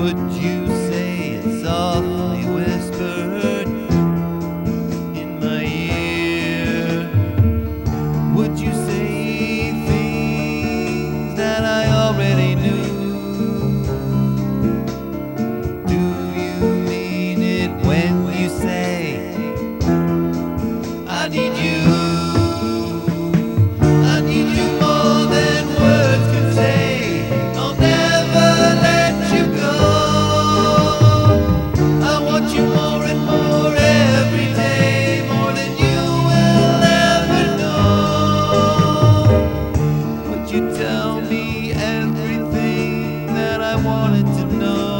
Would you say it softly whispered in my ear? Would you say things that I already knew? Do you mean it when you say I need you? I need you more than words can say. I'll never let you go. I want you more and more every day, more than you will ever know. Would you tell me everything that I wanted to know?